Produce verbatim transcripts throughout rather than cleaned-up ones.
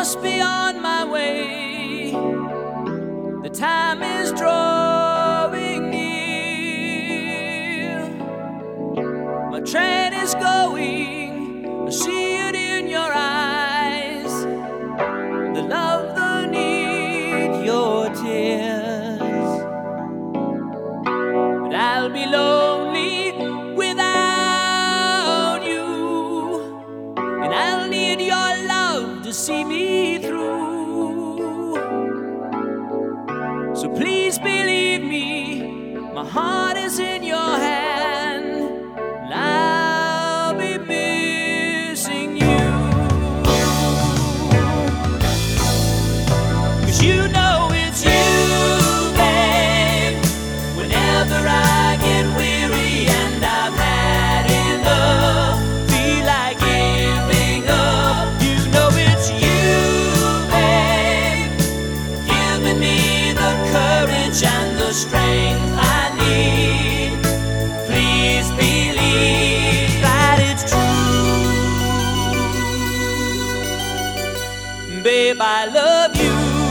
must be on my way. The time is drawing near. My train is going, I see it in your eyes. The love, the need, your tears. But I'll be lonely without you, and I'll need your love to see me through. So please believe me, my heart is in your hand, and I'll be missing you. 'Cause you know it's you, babe. Whenever I get weary and I've had enough, feel like giving up, you know it's you, babe, giving me the courage and the strength I need. Please believe that it's true. Babe, I love you.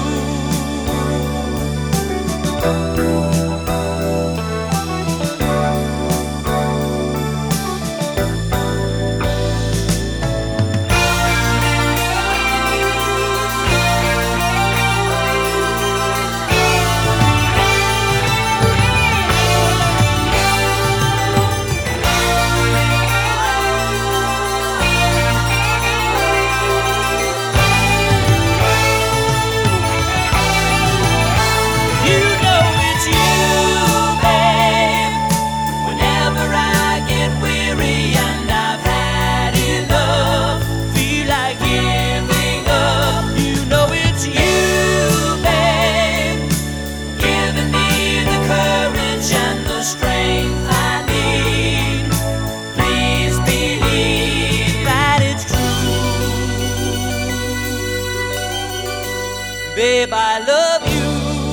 Babe, I love you.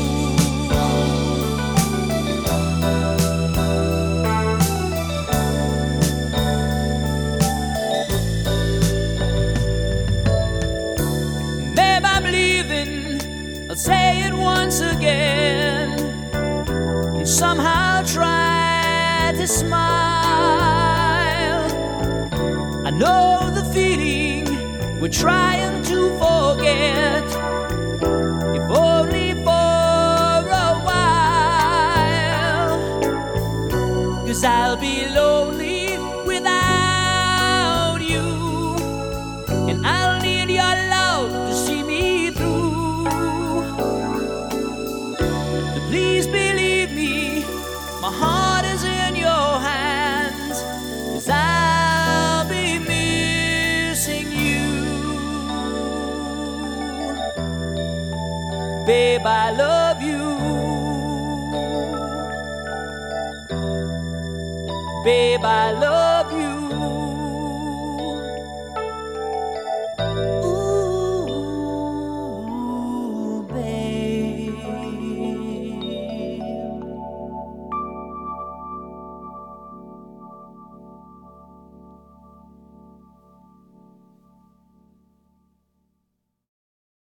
Babe, I'm leaving, I'll say it once again, and somehow try to smile. I know the feeling we're trying to forget, if only for a while. 'Cause I'll be lonely without you, and I'll need your love to see me through. So please believe me, my heart is in your hands, 'cause I'll be missing you. Babe, I love you. Babe, I love you.